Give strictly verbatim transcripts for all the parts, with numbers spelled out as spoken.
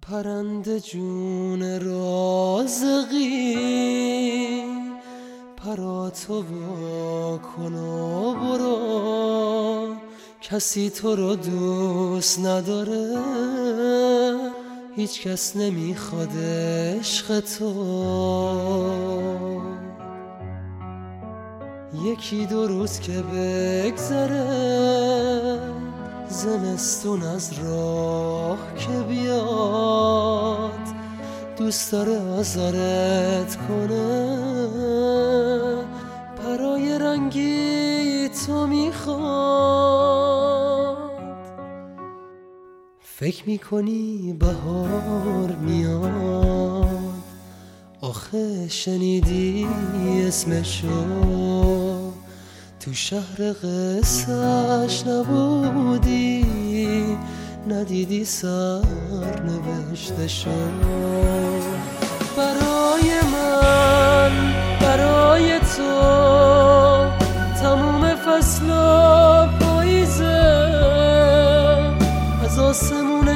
پرنده جون رازقی پراتو وا کن و برو، کسی تو رو دوست نداره، هیچ کس نمیخواد عشق تو. یکی دو روز که بگذره، زمستون از راه که بیاد، دوست داره آزارت کنه، پرای رنگی تو میخواد. فکر میکنی بهار میاد، آخه شنیدی اسمشو، تو شهر قصه‌اش نبودی، ندیدی سر نوشتشو. برای من برای تو تموم فصل پاییزه، از آسمون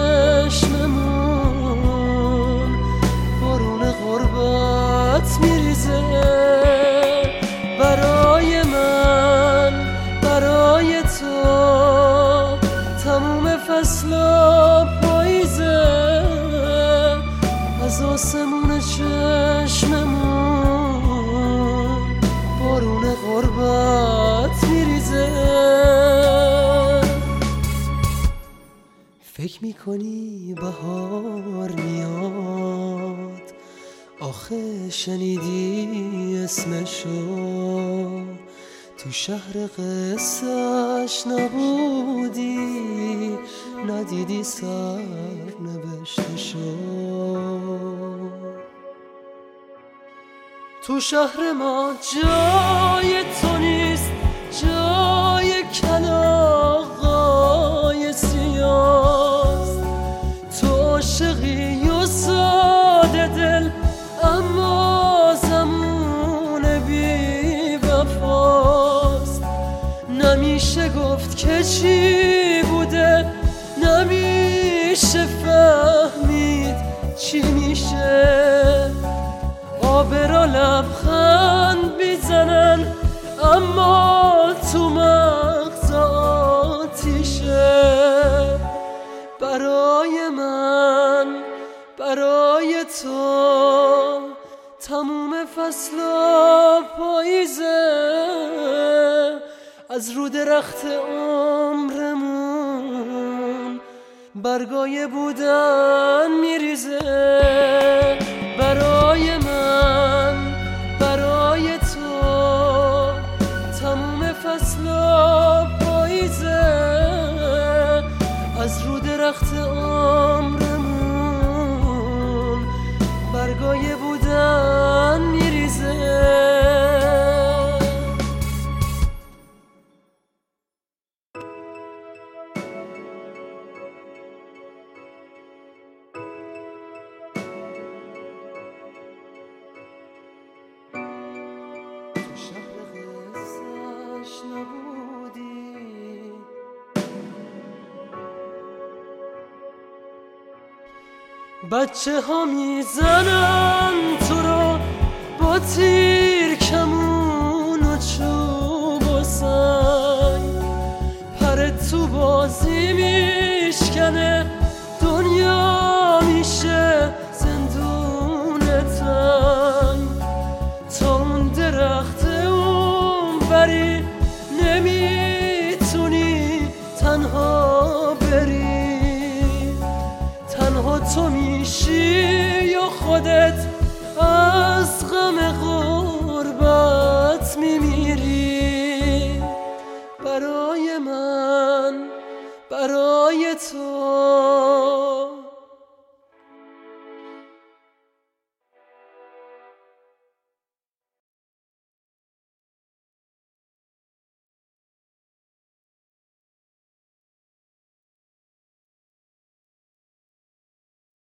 چشممون بارون غربت میریزه. برای من برای تو تموم فصل پاییزه، از آسمون چشممون بارون غربت میریزه. فکر میکنی بهار میاد، آخه شنیدی اسمشو، تو شهر قصه‌اش نبودی، ندیدی سر نوشتشو. تو شهر ما جای تو نیست، جای کلاغای سیاست. تو عاشقی و ساده دل، اما زمون بی وفاست. نمیشه گفت که چی بوده، نمیشه فهمید چی میشه. آبرا لبخند میزنن، اما تو مغز آتیشه. برای من برای تو تموم فصل پاییزه، از رو درخت عمرمون برگای بودن میریزه. برای من برای تو تموم فصل پاییزه، از رو درخت عمرمون برگای بودن میریزه. بچه ها میزنن تو رو با تیر کمون و چوب و سنگ، پرت تو بازی میشکنه، دنیا میشه زندون تنگ. تا اون درخت اون بری نمیتونی تنها بری، تنها تو میشی یا خودت از غم غربت میمیری. برای من برای تو